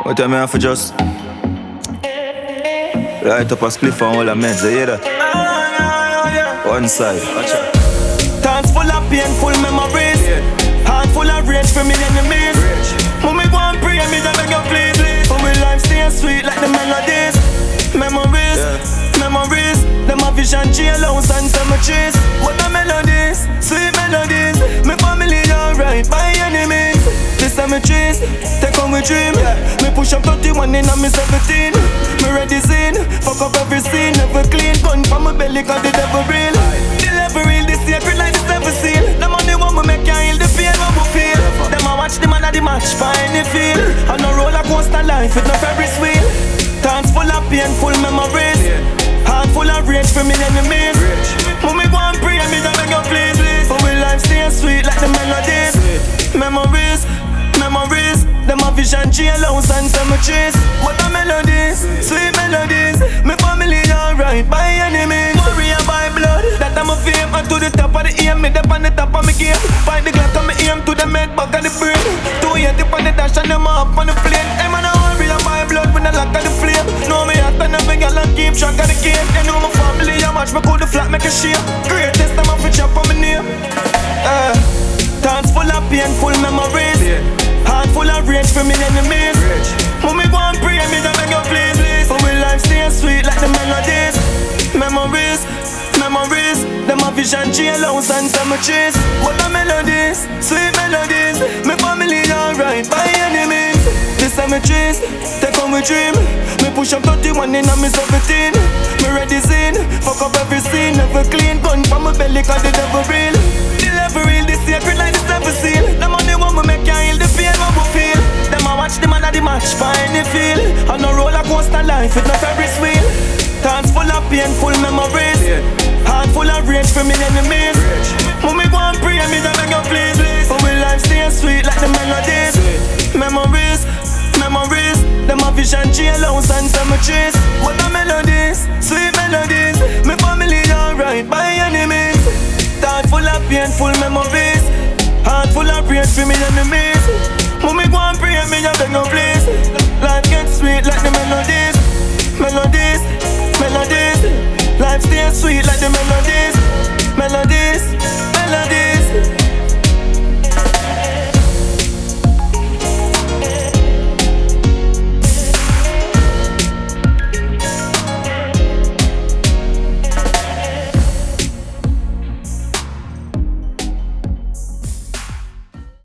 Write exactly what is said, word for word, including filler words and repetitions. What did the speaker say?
What time I have for just light up a spliff and all the meds, you hear that? One side, watch out. Thoughts full of painful memories, heart full of rage for me enemies. Mommy go and pray me that I go please. For my life stay sweet like the melodies. Memories, memories. Them a vision, jailhouse and cemeteries. What the melodies, sweet melodies. My family alright, my enemies. The cemeteries, take on my dream. Me push up thirty-one in and me seventeen. Me ready scene, fuck up every scene. Never clean, gun from my belly cause the devil real. The devil real, the sacred like the seven seal. The money want me make you heal the pain what we feel. Them a watch the man at the match, find the feel. On a roller coaster life with no Ferris wheel. Thoughts full of painful memories, heart full of rage for me enemies. Mommy go and pray me that I go please. For my life stay sweet like the melodies. Memories, memories. Them a vision, jailhouse and cemeteries. What the melodies, sweet melodies. My family alright, my enemies. Warrior by blood, that I'm a fame. And to the top of the aim, me dip on the top of me game. Find the Glock and me aim to the med back of the brain. Two years dip on the dash and them up on the plane. I'm on a warrior by blood with the lock of the flame. Know me hot and never get and keep track of the game. They know my family, I watch me cool the flat make a shape. Greatest time I fi chop on my name. uh, Thoughts full of painful memories, heart full of rage for me enemies. Mommy go and pray me that I go please. For my life stay sweet like the melodies. Memories, memories. Them a vision, jailhouse and cemeteries. What the melodies, sweet melodies. My family alright, my enemies. The cemeteries, take on my dream. Me push up thirty-one in and me seventeen. Me ready scene, fuck up every scene. Never clean, gun from my belly cause the devil real. The devil real, the sacred like the seven seal. The money want me make you heal the pain what we feel. Them a watch the man at the match, find the feel. On a roller coaster life with no Ferris wheel. Thoughts full of painful memories, heart full of rage for me enemies. Mommy go and pray me that I go please. For my life stay sweet like the melodies. Memories, memories. Them a vision, jailhouse and cemeteries. What the melodies, sweet melodies. My family alright, my enemies. Thought full of painful memories, heart full of rage for me enemies. Mommy go and pray me that I go please. Life gets sweet like the melodies. Melodies, melodies. Life stays sweet like the melodies. Melodies, melodies.